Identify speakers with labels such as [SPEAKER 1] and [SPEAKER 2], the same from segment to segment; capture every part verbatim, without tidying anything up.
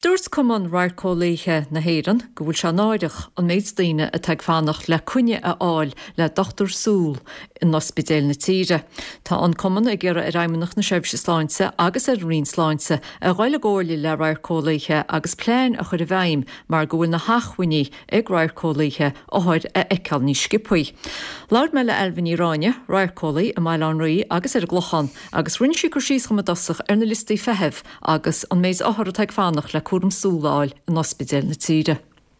[SPEAKER 1] Dúirt cumann raircólaithe na hÉireann go bhfuil se náideach an méid daoine a teag fánach le cúine a áil le dochtúr súl in ospidéal na Tíre. Tá an cumann ag ggéire ar aimimeach na Seibhse Sláinte agus ar Rion Sláinte a gháil agóirlaí le raircólaithe agus pléin a chur a bhaim mar go bhfuil na haachhuiní ag raircólaithe óthaid a eiceal ní scipuí. Laird meile Elvin Ráine, raircólaí a Maileán Rí agus ar Glochan agus rinne si gur síos go dosach ar na listí fehebh agus an méid áthar a teag fánach le cuairm súláil in ospidéal na Tíre.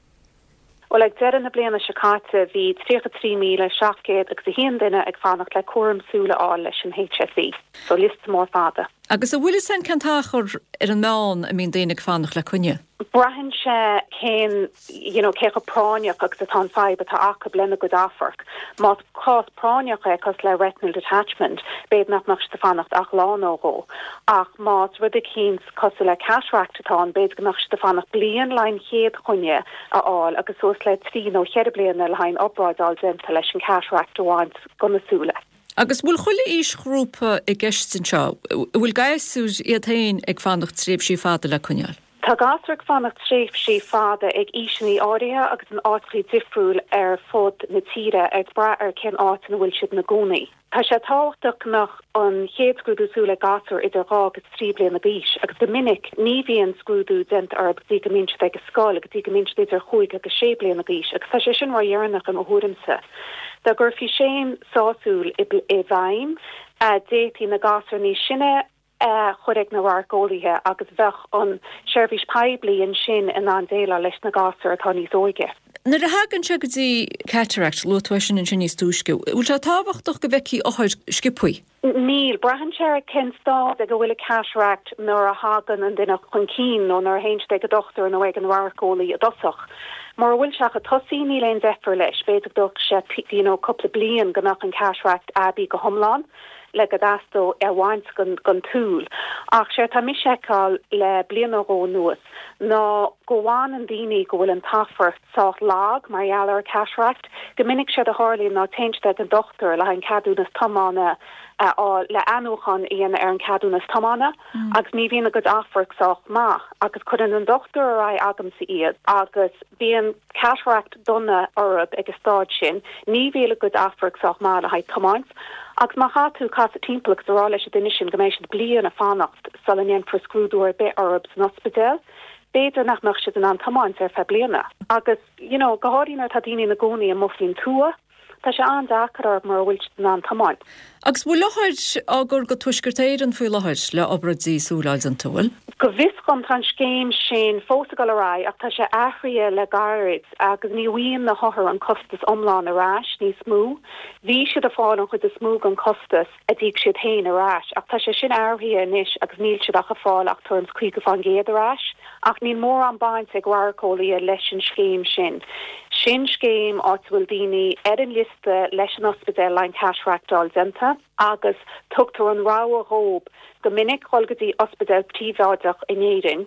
[SPEAKER 2] Well, ag dean na bliana sicáte hí tríocha trí míle seachcéad agus a híon duine ag fánach le cuairm súlaáil leis an H S E, so list mór fada.
[SPEAKER 1] Agus a bhfuil san cantáchar ar an mán a mín daoine ag fánach le cúine?
[SPEAKER 2] Brahan se cén, you know, cécha práneach agus atá faibe tá acha blena go dáfarc. Má cás práneach é cos le retinal detachment, béad nach nach stefannacht ach lán ógó. Ach má rud a cíns cos le cataract-atá, béad go nach stefannacht blian lein chéad chunne a áil agus sos le trí nó chead bliana le hain oprádáil denta leis an cataract óháint go na súla.
[SPEAKER 1] Agus bhfuil chuile ís grúpa i gceist sin seo, bhfuil gaisús iad tain ag fannacht tríb sí fada le cúneal?
[SPEAKER 2] Tá gasrach fannacht tréf sí fada ag ísinaí áirithe agus an áitrí difriúil ar fód na Tíre ag bra ar cén áit na bhfuil siad na gcónaí. Tá sé táhachtach nach an chéad scrúdúsúla gasar idir rá agus trí bliana na gcís, agus go minic ní bhíonn scrúdú dent arb dtí go minse ag scáil agus dtí go minse idir chuig agus sé bliana na gcís, agus tá sé sin mar dhearnach an óthúrimsa. Tá gur fi sé sáúil i bhaim a détí na gasar ní sinne Uh, chuig na raircólaithe agus bheith an seirbhís peblion sin in an déile leis na gasar atá níos óige.
[SPEAKER 1] Nar a hagann se go dtí cataract lutuisin in sin níos túisce, bhfuil se táhachtach go bheici óthaid scipuí?
[SPEAKER 2] Níl, brahan se cén stád a go bhfuil cataract nuair a hagan an duine chun cín nó nar haint ag a dochtar nó ag an raircólaí a dosach. Mar bhfuil seach a tosí ní leon zephyr leis, beidir doch se you know, coppla blian go nach an cataract abí go thomláin, le go dástó ar bhaint gon túl. Ach sé tá mi seáil le blianaró nuas. Ná go bháin an daoine go bhfuil an tafar sát lag marall ar cataract, go minic sé a hálíonn ná teinte an dochtar le an cadúnas tomána á le anúchan íon ar an cadúnas tomána, mm. agus ní bhíon a go áfarcach má, agus chun an dochtar a agam sa iad, agus bíon cataract donna orb ag stáid sin, ní bhíon a go áfarcach má le haid tomáins, agus má chatú cas a timpplaach rá leis a duine sin go mééis blian a fannacht sal an for scrúdúir be orbs an ospidéal, béidir nach nach si an an tomáins ar fe bliana. Agus, you know, goáín ar tadíine na gcónaí a moflín túa, tá sé an dachar mar bhfuil an an tomáin.
[SPEAKER 1] Agus bhfuil lehaid agur go tuisgurtéir an faoi lehaid le obradí súláid an túil?
[SPEAKER 2] Go bhiscom tan scéim sin fósagal ará ach tá sé aithríe le gairid agus ní bhíon na hothar an costas omláin arás ní smú. Bhí siad a fáin chud a smúg an costas a dtí siad hain arás ach tá sé sin airthaí inis agus níl siad a fáil ach tuairms chuig go fan géad arás ach ní mór an baint ag raircólaí leis an scéim sin. Sin scéim áit bhfuil daoine ar an liste leis an ospidéal lein cataract-áil denta agus tugtar an rá a rób go minic holgadí ospidéal príomháideach in éireann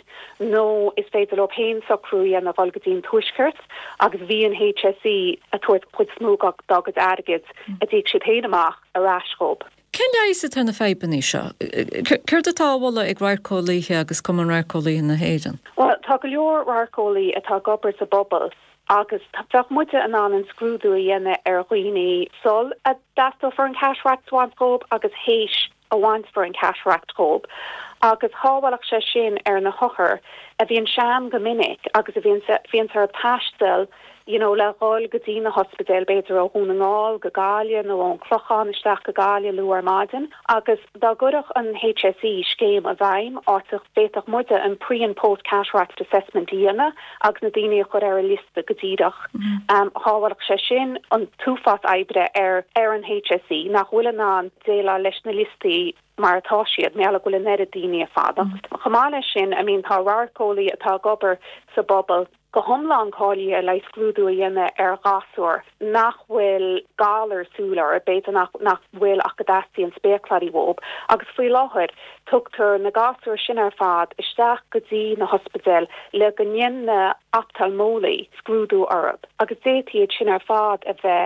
[SPEAKER 2] nó is féidir le péin socrúí an a bholgadín tuiscirt agus bhí an H S E a tuairt chud smúgach dagad airgid a dtí siad héad amach a ráisrób.
[SPEAKER 1] Cén leis a tanna féibaní seo? Cúir atá bhla ag raircólaithe agus cum an raircólaí na héireann?
[SPEAKER 2] Well, tá go leor raircólaí atá gobar sa bobbals agus táach muide an an an scrúdú a dhéine ar chuoine sol a dastal for an cataract-swanscóp agus héis a bhaint for an cataract-cóp. Agus hábhailach sé sin ar na hothar a bhíon sean go minic agus a bhíon ar taistil, you know, le gáil go dtí na hospidéal beidir ó hún ngáil go gáile nó an clochan isteach go gáile luar maidin, agus dá gurach an H S E scéim a bhaim áiteach béach muide an pre- and post-cataract assessment díana agus na daoine chud ar a liste go dtíadach. Um, hábhailach sé sin an túfas aibre ar ar an H S E nach bhfuil ná déile leis na listí mar atá siad mé go le neidir daoine a fada. Chamáile sin a mín tá raircólaí atá gobar sa bobbal go thomláin cáilí a leis scrúdú a dhéine ar gasúir nach bhfuil gálar súlar a béidir nach, nach bhfuil acadaí an spéclaí bhób agus faoi láthir tugtar na gasúir sin ar fad isteach go dtí na hospidéal le go nnéan na ophthalmolaí scrúdú orb agus détiad sin ar fad a bheith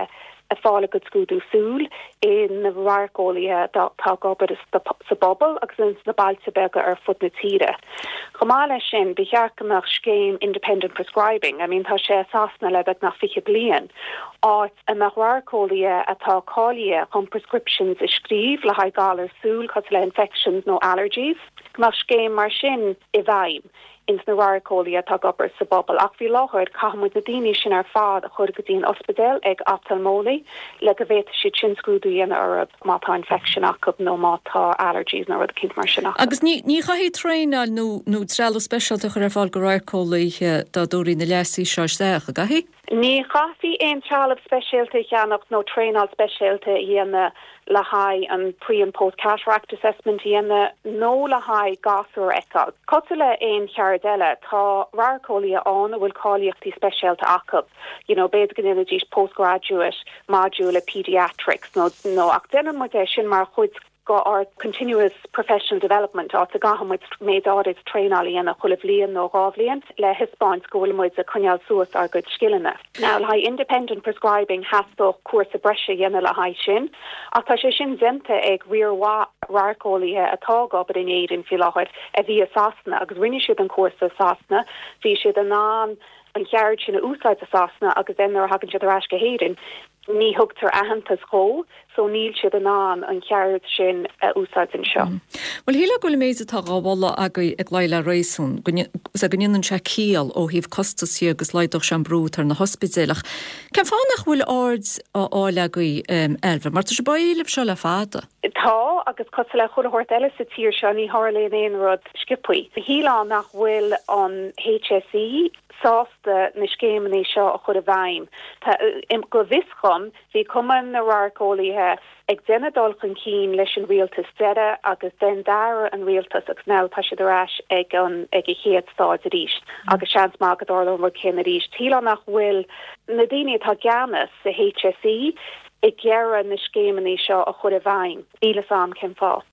[SPEAKER 2] a fála go scrúdú súl in na bharcólia tá gobert sa bobbal agus in na bailte bega ar fut na tíre. Chomáile sin behearcamach scéim independent prescribing, I mean tá sé sasna le beg nach fiche blian. Áit a nach bharcólia atá cália chun prescriptions is scríb le haigáil ar súl cos le infections no allergies. Nach scéim mar sin i bhaim. ins na rarcólia tá gopur sa bobbal ach bhí láthir cahamid na daoine sin ar fád a chur go dtíon ospidéal ag ophthalmolaí le go bhéit si sin scrúdú dhéana ar mátá infection ach nó mátá allergies nó rud cin mar sin ach.
[SPEAKER 1] Agus ní ní chaithí tréinál nó nó trela specialta chu ar fáil go rarcólaí dá dúirí na lesaí seo seach a gahí?
[SPEAKER 2] Ní chaithí éon trealamh specialta cheannach nó tréinál specialta dhéana le haid an pre and post cataract assessment dhéana nó le haid gasúr eá. Cosú le éon cheardile tá rarcólia an bhfuil cáíochttaí specialta acu. You know, beidir gannne dís postgraduate module pediatrics nó nó ach déanam mu sin mar chuid go our continuous professional development or to gaham with made audits train ali and a chulivlian no ravlian le hispans gomuid a kunyal suas are good skillina. Now high independent prescribing has to course a brescia yena la high shin ata shin zente ag rear wa rarcolia a togo but in aid in filahid a via sasna agus rinne should an course of sasna vi should an an an charge in a úsáid a sasna agus then there hagan to the rashka haden ní hugtar ahantas có, so níl siad an an an ceart sin a úsáid an seo.
[SPEAKER 1] Well híle go méid atá gáhla agaí ag leile réisún, a gannn se cíal ó híh costasí agus leidoch sem brútar na hospidéalach. Ceim fánach bhfuil ords á álegaí elfa, mar tá se baileh seo le fáda?
[SPEAKER 2] Tá agus cos le chudhort eile sa tír seo ní háirléon éon rud skippuí. Hílá nach bhfuil an H S E sásta na scéimení seo a chud a bhaim. Tá im go bhiscom hí cuman na rarcólaithe ag déna dulchan cín leis an rialtas deire agus den dara an rialtas agus ná tá siad arás ag an ag i chéad stáid a ríist agus seans má go dárla mar cin a ríist. Hílá nach bhfuil na daine tá geanas sa H S E i ggéire na scéimení seo a chud a bhaim. Bílas an cin fá.